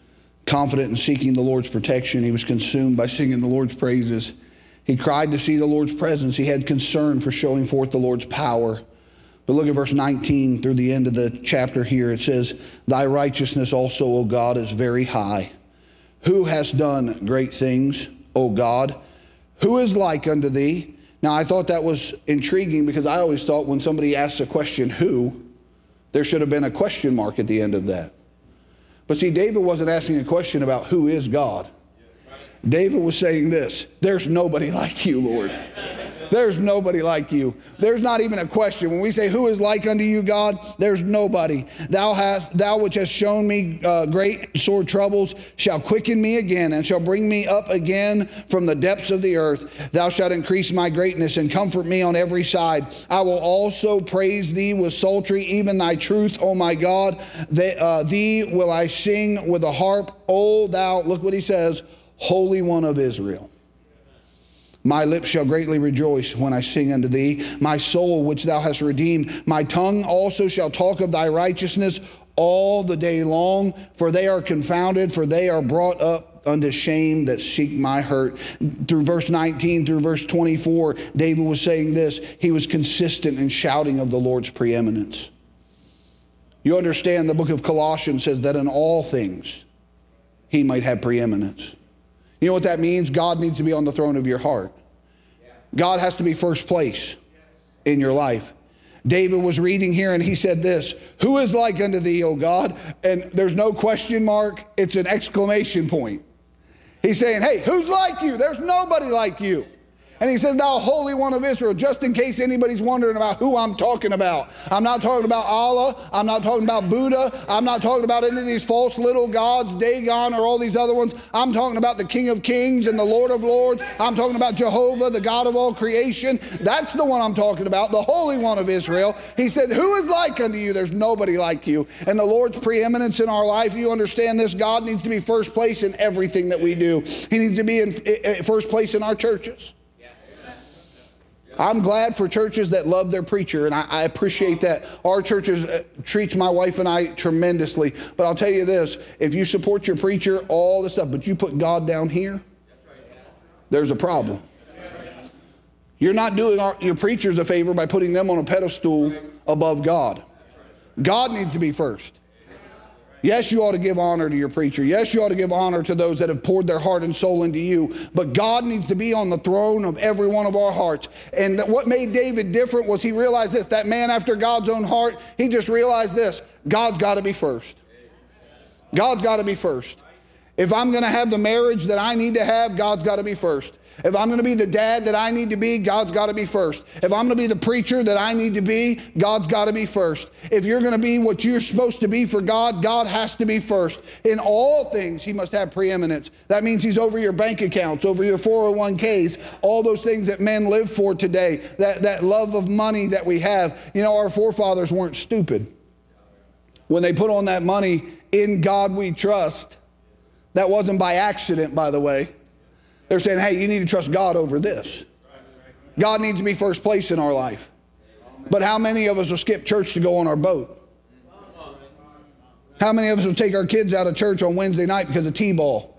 Confident in seeking the Lord's protection, he was consumed by singing the Lord's praises. He cried to see the Lord's presence. He had concern for showing forth the Lord's power. But look at verse 19 through the end of the chapter here. It says, thy righteousness also, O God, is very high. Who has done great things, O God? Who is like unto thee? Now, I thought that was intriguing because I always thought when somebody asks a question, who, there should have been a question mark at the end of that. But see, David wasn't asking a question about who is God. David was saying this, there's nobody like you, Lord. There's nobody like you. There's not even a question. When we say, who is like unto you, God? There's nobody. Thou which hast shown me great sore troubles, shall quicken me again, and shall bring me up again from the depths of the earth. Thou shalt increase my greatness, and comfort me on every side. I will also praise thee with psaltery, even thy truth, O my God. Thee will I sing with a harp, O thou, look what he says, Holy One of Israel. My lips shall greatly rejoice when I sing unto thee, my soul which thou hast redeemed. My tongue also shall talk of thy righteousness all the day long, for they are confounded, for they are brought up unto shame that seek my hurt. Through verse 19 through verse 24, David was saying this. He was consistent in shouting of the Lord's preeminence. You understand the book of Colossians says that in all things he might have preeminence. You know what that means? God needs to be on the throne of your heart. God has to be first place in your life. David was reading here and he said this, who is like unto thee, O God? And there's no question mark. It's an exclamation point. He's saying, hey, who's like you? There's nobody like you. And he says, thou Holy One of Israel, just in case anybody's wondering about who I'm talking about. I'm not talking about Allah. I'm not talking about Buddha. I'm not talking about any of these false little gods, Dagon, or all these other ones. I'm talking about the King of Kings and the Lord of Lords. I'm talking about Jehovah, the God of all creation. That's the one I'm talking about, the Holy One of Israel. He said, who is like unto you? There's nobody like you. And the Lord's preeminence in our life, you understand this, God needs to be first place in everything that we do. He needs to be in first place in our churches. I'm glad for churches that love their preacher, and I appreciate that. Our churches treats my wife and I tremendously. But I'll tell you this, if you support your preacher, all this stuff, but you put God down here, there's a problem. You're not doing your preachers a favor by putting them on a pedestal above God. God needs to be first. Yes, you ought to give honor to your preacher. Yes, you ought to give honor to those that have poured their heart and soul into you. But God needs to be on the throne of every one of our hearts. And what made David different was he realized this, that man after God's own heart, he just realized this, God's got to be first. God's got to be first. If I'm going to have the marriage that I need to have, God's got to be first. If I'm going to be the dad that I need to be, God's got to be first. If I'm going to be the preacher that I need to be, God's got to be first. If you're going to be what you're supposed to be for God, God has to be first. In all things, he must have preeminence. That means he's over your bank accounts, over your 401ks, all those things that men live for today, that love of money that we have. You know, our forefathers weren't stupid. When they put on that money, in God we trust, that wasn't by accident, by the way. They're saying, hey, you need to trust God over this. God needs to be first place in our life. But how many of us will skip church to go on our boat? How many of us will take our kids out of church on Wednesday night because of T-ball?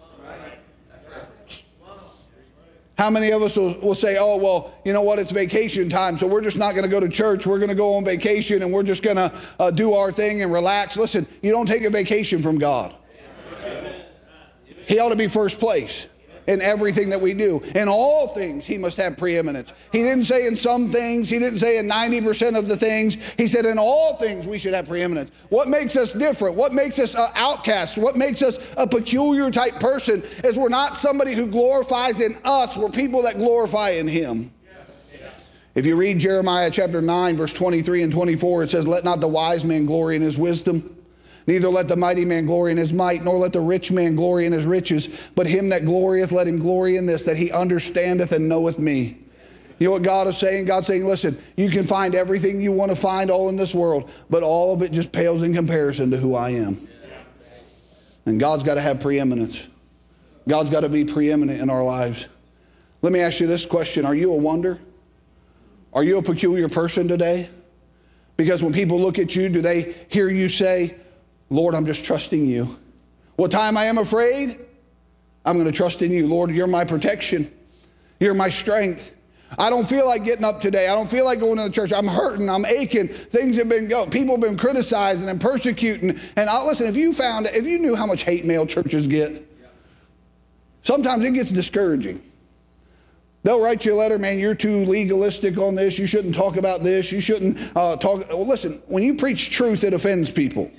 How many of us will say, oh, well, you know what, it's vacation time, so we're just not going to go to church. We're going to go on vacation and we're just going to do our thing and relax. Listen, you don't take a vacation from God. He ought to be first place in everything that we do. In all things, he must have preeminence. He didn't say in some things. He didn't say in 90% of the things. He said in all things we should have preeminence. What makes us different? What makes us outcasts? What makes us a peculiar type person is we're not somebody who glorifies in us. We're people that glorify in him. If you read Jeremiah chapter 9, verse 23 and 24, it says, let not the wise man glory in his wisdom, neither let the mighty man glory in his might, nor let the rich man glory in his riches. But him that glorieth, let him glory in this, that he understandeth and knoweth me. You know what God is saying? God's saying, listen, you can find everything you want to find all in this world, but all of it just pales in comparison to who I am. And God's got to have preeminence. God's got to be preeminent in our lives. Let me ask you this question. Are you a wonder? Are you a peculiar person today? Because when people look at you, do they hear you say, Lord, I'm just trusting you? What time I am afraid, I'm going to trust in you. Lord, you're my protection. You're my strength. I don't feel like getting up today. I don't feel like going to the church. I'm hurting. I'm aching. Things have been going. People have been criticizing and persecuting. And listen, if you knew how much hate mail churches get, sometimes it gets discouraging. They'll write you a letter, man, you're too legalistic on this. You shouldn't talk about this. You shouldn't talk. Well, listen, when you preach truth, it offends people.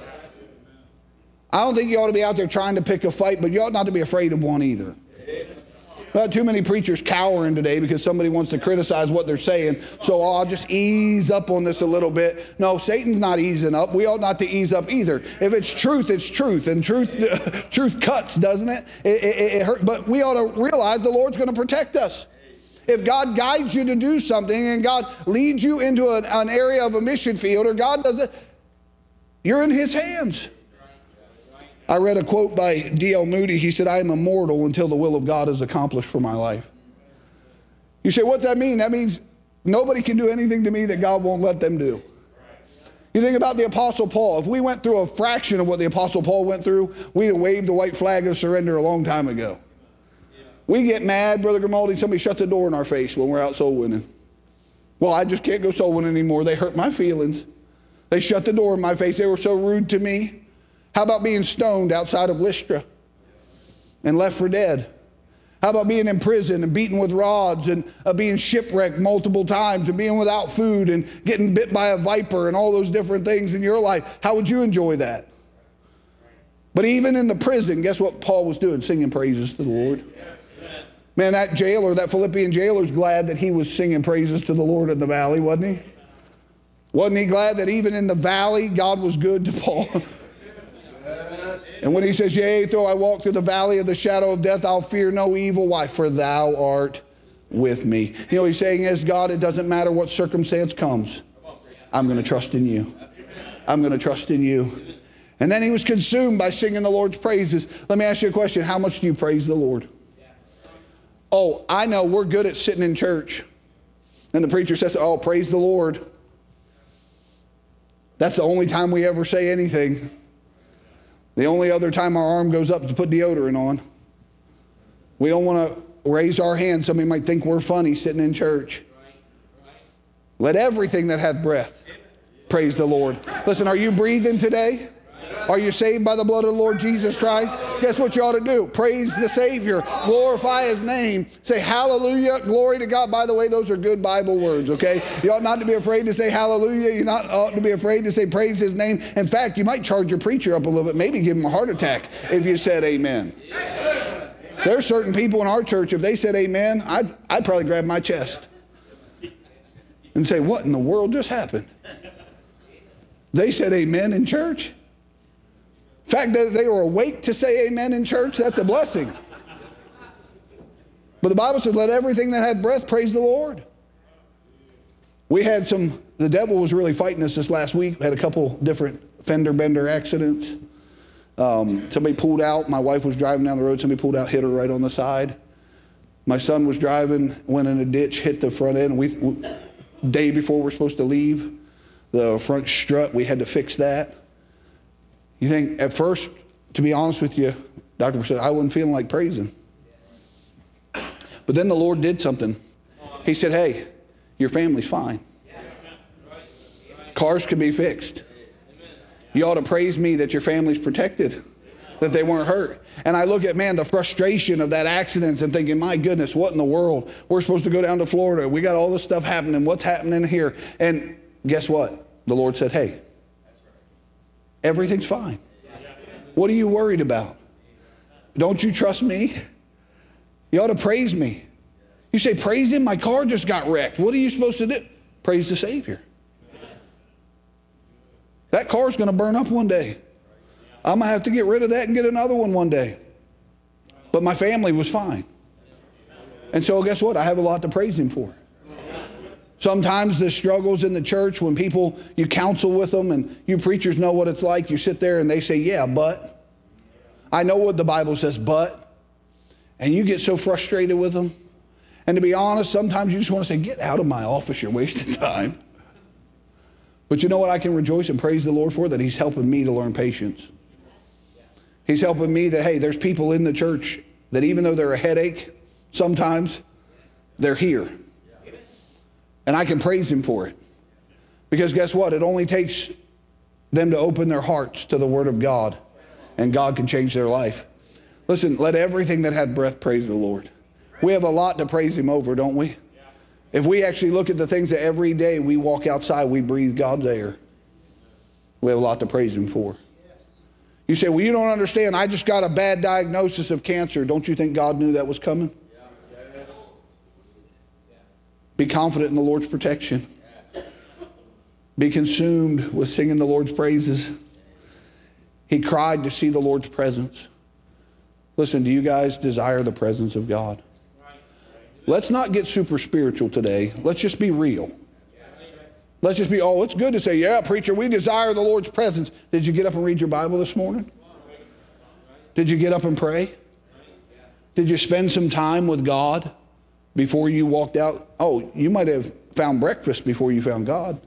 I don't think you ought to be out there trying to pick a fight, but you ought not to be afraid of one either. Not too many preachers cowering today because somebody wants to criticize what they're saying. So I'll just ease up on this a little bit. No, Satan's not easing up. We ought not to ease up either. If it's truth, it's truth. And truth cuts, doesn't it? It hurts. But we ought to realize the Lord's going to protect us. If God guides you to do something and God leads you into an area of a mission field, or God does it, you're in his hands. I read a quote by D.L. Moody. He said, I am immortal until the will of God is accomplished for my life. You say, what's that mean? That means nobody can do anything to me that God won't let them do. You think about the Apostle Paul. If we went through a fraction of what the Apostle Paul went through, we'd have waved the white flag of surrender a long time ago. We get mad, Brother Grimaldi, somebody shuts a door in our face when we're out soul winning. Well, I just can't go soul winning anymore. They hurt my feelings. They shut the door in my face. They were so rude to me. How about being stoned outside of Lystra and left for dead? How about being in prison and beaten with rods and being shipwrecked multiple times and being without food and getting bit by a viper and all those different things in your life? How would you enjoy that? But even in the prison, guess what Paul was doing? Singing praises to the Lord. Man, that jailer, that Philippian jailer's glad that he was singing praises to the Lord in the valley, wasn't he? Wasn't he glad that even in the valley, God was good to Paul? And when he says, yea, though I walk through the valley of the shadow of death, I'll fear no evil. Why? For thou art with me. You know what he's saying is, God, it doesn't matter what circumstance comes. I'm going to trust in you. I'm going to trust in you. And then he was consumed by singing the Lord's praises. Let me ask you a question. How much do you praise the Lord? Oh, I know we're good at sitting in church. And the preacher says, oh, praise the Lord. That's the only time we ever say anything. The only other time our arm goes up to put deodorant on. We don't want to raise our hands. Somebody might think we're funny sitting in church. Let everything that hath breath praise the Lord. Listen, are you breathing today? Are you saved by the blood of the Lord Jesus Christ? Guess what you ought to do? Praise the Savior. Glorify his name. Say hallelujah, glory to God. By the way, those are good Bible words, okay? You ought not to be afraid to say hallelujah. You ought to be afraid to say praise his name. In fact, you might charge your preacher up a little bit, maybe give him a heart attack if you said amen. There's certain people in our church, if they said amen, I'd probably grab my chest and say, what in the world just happened? They said amen in church? In fact, that they were awake to say amen in church, that's a blessing. But the Bible says, let everything that hath breath praise the Lord. We had the devil was really fighting us this last week. We had a couple different fender bender accidents. Somebody pulled out. My wife was driving down the road. Somebody pulled out, hit her right on the side. My son was driving, went in a ditch, hit the front end. Day before we're supposed to leave, the front strut, we had to fix that. You think, at first, to be honest with you, Dr. said, I wasn't feeling like praising. But then the Lord did something. He said, hey, your family's fine. Cars can be fixed. You ought to praise me that your family's protected, that they weren't hurt. And I look at, man, the frustration of that accident and thinking, my goodness, what in the world? We're supposed to go down to Florida. We got all this stuff happening. What's happening here? And guess what? The Lord said, hey, everything's fine. What are you worried about? Don't you trust me? You ought to praise me. You say, praise him? My car just got wrecked. What are you supposed to do? Praise the Savior. That car's going to burn up one day. I'm going to have to get rid of that and get another one day. But my family was fine. And so guess what? I have a lot to praise him for. Sometimes the struggles in the church, when people, you counsel with them and you preachers know what it's like. You sit there and they say, yeah, but. I know what the Bible says, but. And you get so frustrated with them. And to be honest, sometimes you just want to say, get out of my office, you're wasting time. But you know what I can rejoice and praise the Lord for? That he's helping me to learn patience. He's helping me that, hey, there's people in the church that even though they're a headache, sometimes they're here. And I can praise him for it. Because guess what? It only takes them to open their hearts to the word of God, and God can change their life. Listen, let everything that hath breath praise the Lord. We have a lot to praise him over, don't we? If we actually look at the things that every day we walk outside, we breathe God's air, we have a lot to praise him for. You say, well, you don't understand. I just got a bad diagnosis of cancer. Don't you think God knew that was coming? Be confident in the Lord's protection. Be consumed with singing the Lord's praises. He cried to see the Lord's presence. Listen, do you guys desire the presence of God? Let's not get super spiritual today. Let's just be real. Let's just be, oh, it's good to say, yeah, preacher, we desire the Lord's presence. Did you get up and read your Bible this morning? Did you get up and pray? Did you spend some time with God before you walked out? Oh, you might have found breakfast before you found God.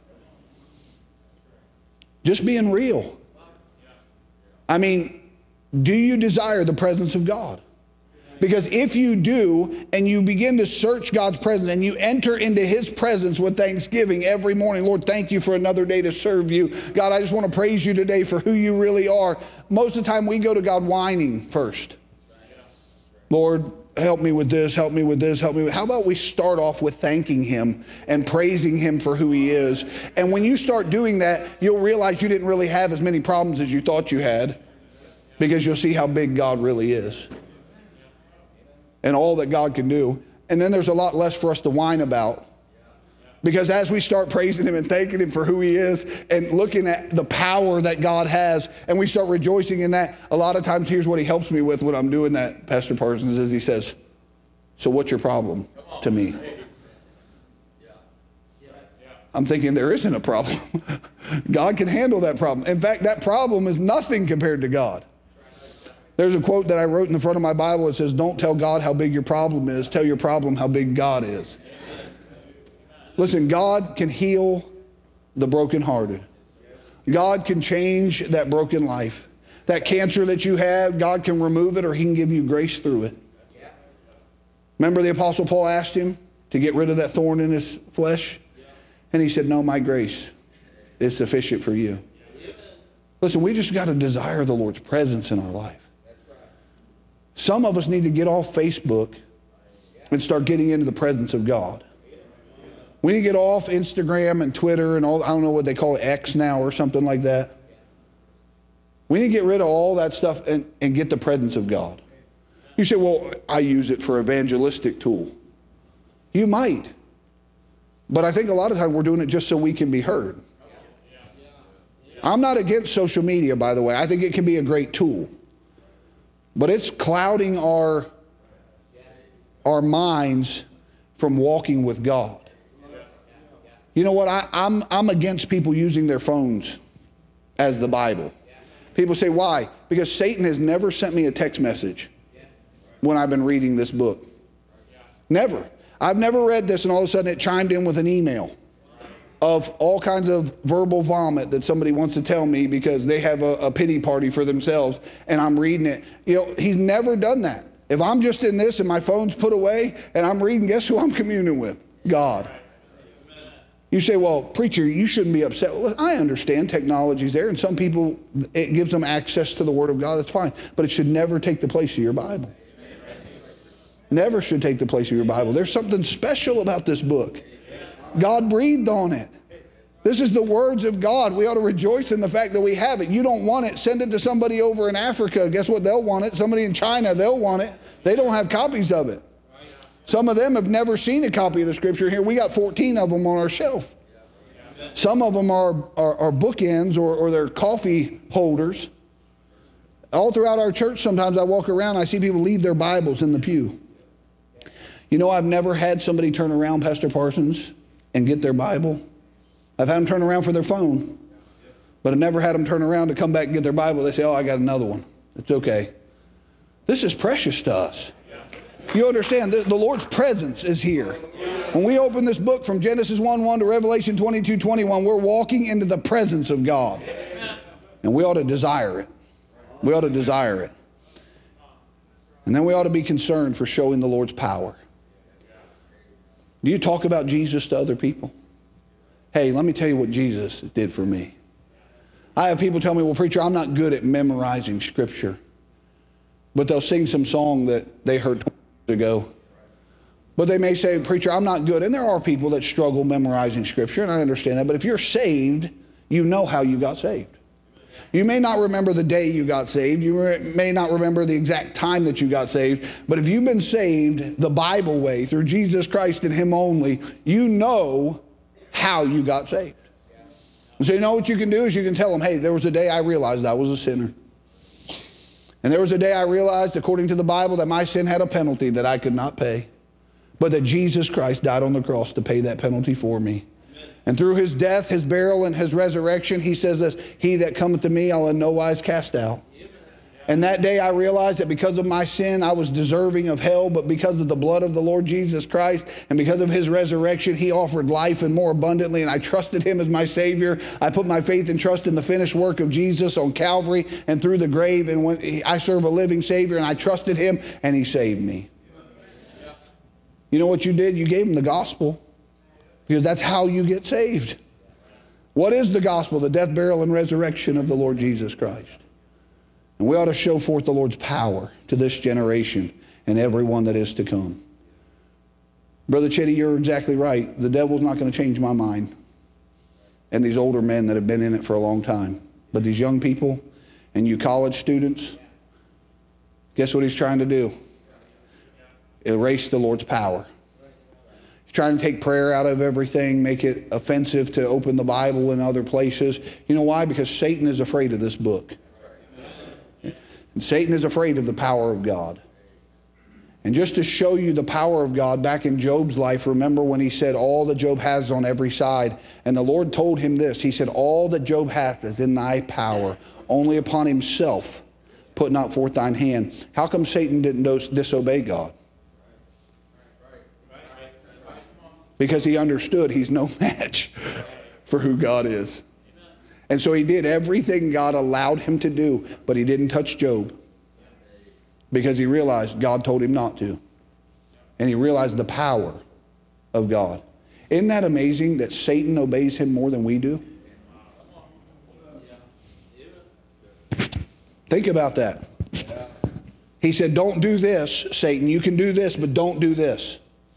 Just being real. I mean, do you desire the presence of God? Because if you do, and you begin to search God's presence, and you enter into his presence with thanksgiving every morning, Lord, thank you for another day to serve you. God, I just want to praise you today for who you really are. Most of the time we go to God whining first. Lord, help me with this, help me with this, help me with... How about we start off with thanking him and praising him for who he is? And when you start doing that, you'll realize you didn't really have as many problems as you thought you had, because you'll see how big God really is and all that God can do. And then there's a lot less for us to whine about, because as we start praising him and thanking him for who he is and looking at the power that God has, and we start rejoicing in that, a lot of times here's what he helps me with when I'm doing that, Pastor Parsons, is he says, so what's your problem to me? I'm thinking there isn't a problem. God can handle that problem. In fact, that problem is nothing compared to God. There's a quote that I wrote in the front of my Bible. It says, don't tell God how big your problem is. Tell your problem how big God is. Listen, God can heal the brokenhearted. God can change that broken life. That cancer that you have, God can remove it, or he can give you grace through it. Remember the Apostle Paul asked him to get rid of that thorn in his flesh? And he said, no, my grace is sufficient for you. Listen, we just got to desire the Lord's presence in our life. Some of us need to get off Facebook and start getting into the presence of God. We need to get off Instagram and Twitter and all, I don't know what they call it, X now or something like that. We need to get rid of all that stuff and get the presence of God. You say, well, I use it for evangelistic tool. You might. But I think a lot of times we're doing it just so we can be heard. I'm not against social media, by the way. I think it can be a great tool. But it's clouding our minds from walking with God. You know what? I'm against people using their phones as the Bible. People say, why? Because Satan has never sent me a text message when I've been reading this book. Never. I've never read this and all of a sudden it chimed in with an email of all kinds of verbal vomit that somebody wants to tell me because they have a pity party for themselves and I'm reading it. You know, he's never done that. If I'm just in this and my phone's put away and I'm reading, guess who I'm communing with? God. You say, well, preacher, you shouldn't be upset. Well, I understand technology's there and some people, it gives them access to the Word of God. That's fine. But it should never take the place of your Bible. Never should take the place of your Bible. There's something special about this book. God breathed on it. This is the words of God. We ought to rejoice in the fact that we have it. You don't want it, send it to somebody over in Africa. Guess what? They'll want it. Somebody in China, they'll want it. They don't have copies of it. Some of them have never seen a copy of the scripture. Here, we got 14 of them on our shelf. Some of them are bookends or they're coffee holders. All throughout our church, sometimes I walk around, I see people leave their Bibles in the pew. You know, I've never had somebody turn around, Pastor Parsons, and get their Bible. I've had them turn around for their phone, but I've never had them turn around to come back and get their Bible. They say, oh, I got another one. It's okay. This is precious to us. You understand, the Lord's presence is here. When we open this book from Genesis 1:1 to Revelation 22:21, we're walking into the presence of God. And we ought to desire it. We ought to desire it. And then we ought to be concerned for showing the Lord's power. Do you talk about Jesus to other people? Hey, let me tell you what Jesus did for me. I have people tell me, well, preacher, I'm not good at memorizing Scripture. But they'll sing some song that they heard 20 years ago. But they may say, preacher, I'm not good. And there are people that struggle memorizing Scripture, and I understand that. But if you're saved, you know how you got saved. You may not remember the day you got saved. You may not remember the exact time that you got saved. But if you've been saved the Bible way, through Jesus Christ and Him only, you know how you got saved. And so you know what you can do is you can tell them, hey, there was a day I realized I was a sinner. And there was a day I realized, according to the Bible, that my sin had a penalty that I could not pay. But that Jesus Christ died on the cross to pay that penalty for me. And through His death, His burial, and His resurrection, He says this, he that cometh to me, I'll in no wise cast out. And that day I realized that because of my sin, I was deserving of hell, but because of the blood of the Lord Jesus Christ and because of His resurrection, He offered life and more abundantly, and I trusted Him as my Savior. I put my faith and trust in the finished work of Jesus on Calvary and through the grave, and when I serve a living Savior, and I trusted Him, and He saved me. You know what you did? You gave Him the gospel, because that's how you get saved. What is the gospel? The death, burial, and resurrection of the Lord Jesus Christ. And we ought to show forth the Lord's power to this generation and everyone that is to come. Brother Chitty, you're exactly right. The devil's not going to change my mind. And these older men that have been in it for a long time. But these young people and you college students, guess what he's trying to do? Erase the Lord's power. He's trying to take prayer out of everything, make it offensive to open the Bible in other places. You know why? Because Satan is afraid of this book. And Satan is afraid of the power of God. And just to show you the power of God, back in Job's life, remember when he said, all that Job has on every side. And the Lord told him this. He said, all that Job hath is in thy power. Only upon himself put not forth thine hand. How come Satan didn't disobey God? Because he understood he's no match for who God is. And so he did everything God allowed him to do, but he didn't touch Job because he realized God told him not to. And he realized the power of God. Isn't that amazing that Satan obeys him more than we do? Think about that. He said, don't do this, Satan. You can do this, but don't do this.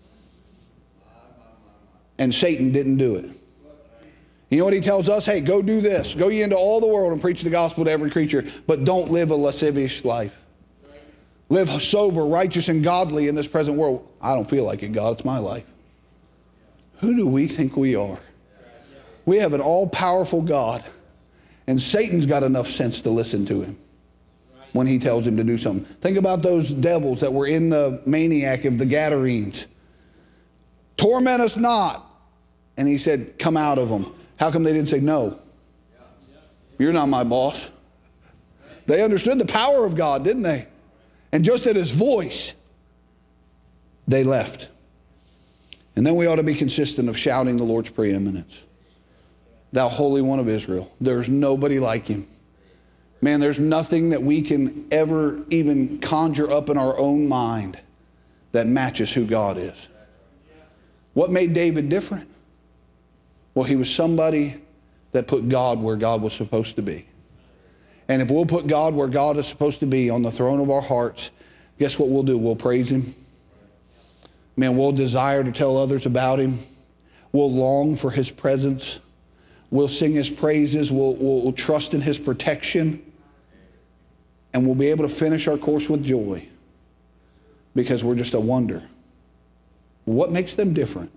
And Satan didn't do it. You know what he tells us? Hey, go do this. Go ye into all the world and preach the gospel to every creature, but don't live a lascivious life. Live sober, righteous, and godly in this present world. I don't feel like it, God. It's my life. Who do we think we are? We have an all-powerful God, and Satan's got enough sense to listen to him when he tells him to do something. Think about those devils that were in the maniac of the Gadarenes. Torment us not. And he said, come out of them. How come they didn't say, no? You're not my boss. They understood the power of God, didn't they? And just at his voice, they left. And then we ought to be consistent of shouting the Lord's preeminence. Thou Holy One of Israel. There's nobody like him. Man, there's nothing that we can ever even conjure up in our own mind that matches who God is. What made David different? Well, he was somebody that put God where God was supposed to be. And if we'll put God where God is supposed to be, on the throne of our hearts, guess what we'll do? We'll praise him. Man, we'll desire to tell others about him. We'll long for his presence. We'll sing his praises. We'll trust in his protection. And we'll be able to finish our course with joy because we're just a wonder. What makes them different?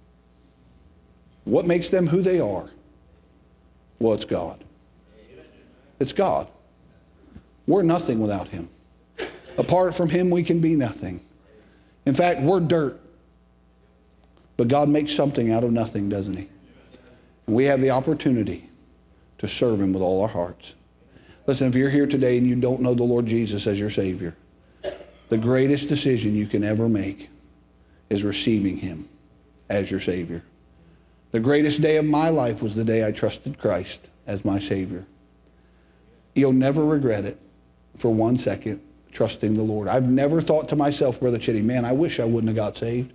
What makes them who they are? Well, it's God. It's God. We're nothing without him. Apart from him, we can be nothing. In fact, we're dirt. But God makes something out of nothing, doesn't he? And we have the opportunity to serve him with all our hearts. Listen, if you're here today and you don't know the Lord Jesus as your Savior, the greatest decision you can ever make is receiving him as your Savior. The greatest day of my life was the day I trusted Christ as my Savior. You'll never regret it. for 1 second trusting the Lord. I've never thought to myself, Brother Chitty, man, I wish I wouldn't have got saved.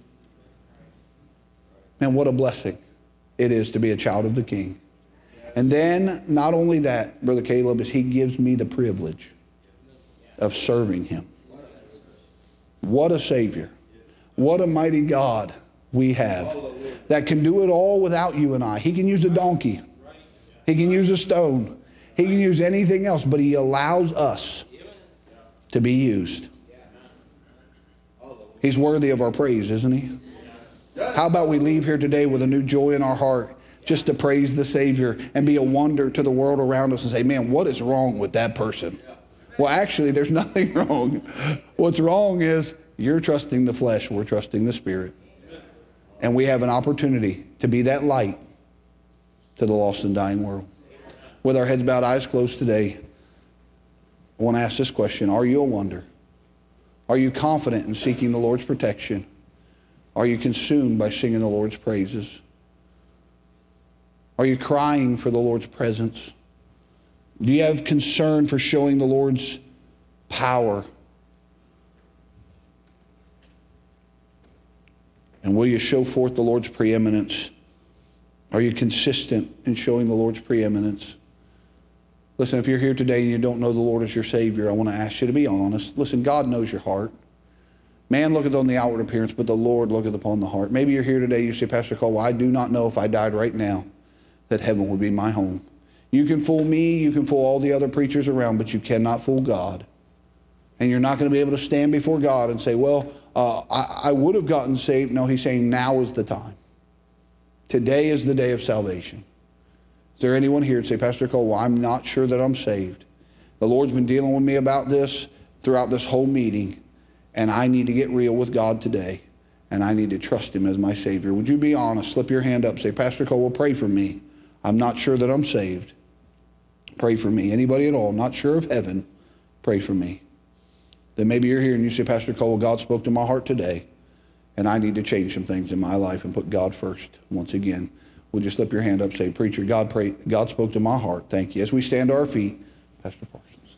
Man, what a blessing it is to be a child of the King. And then, not only that, Brother Caleb, is he gives me the privilege of serving him. What a Savior. What a mighty God we have that can do it all without you and I. He can use a donkey. He can use a stone. He can use anything else, but he allows us to be used. He's worthy of our praise, isn't he? How about we leave here today with a new joy in our heart just to praise the Savior and be a wonder to the world around us and say, man, what is wrong with that person? Well, actually, there's nothing wrong. What's wrong is you're trusting the flesh, we're trusting the Spirit. And we have an opportunity to be that light to the lost and dying world. With our heads bowed, eyes closed today, I want to ask this question. Are you a wonder? Are you confident in seeking the Lord's protection? Are you consumed by singing the Lord's praises? Are you crying for the Lord's presence? Do you have concern for showing the Lord's power? And will you show forth the Lord's preeminence? Are you consistent in showing the Lord's preeminence? Listen, if you're here today and you don't know the Lord as your Savior, I want to ask you to be honest. Listen, God knows your heart. Man looketh on the outward appearance, but the Lord looketh upon the heart. Maybe you're here today, you say, Pastor Cole, well, I do not know if I died right now that heaven would be my home. You can fool me, you can fool all the other preachers around, but you cannot fool God. And you're not going to be able to stand before God and say, well, I would have gotten saved. No, he's saying now is the time. Today is the day of salvation. Is there anyone here that say, Pastor Cole, well, I'm not sure that I'm saved. The Lord's been dealing with me about this throughout this whole meeting, and I need to get real with God today, and I need to trust him as my Savior. Would you be honest? Slip your hand up. Say, Pastor Cole, well, pray for me. I'm not sure that I'm saved. Pray for me. Anybody at all not sure of heaven, pray for me. Then maybe you're here and you say, Pastor Cole, well, God spoke to my heart today, and I need to change some things in my life and put God first. Once again, would you slip your hand up, say, Preacher, God spoke to my heart. Thank you. As we stand to our feet, Pastor Parsons.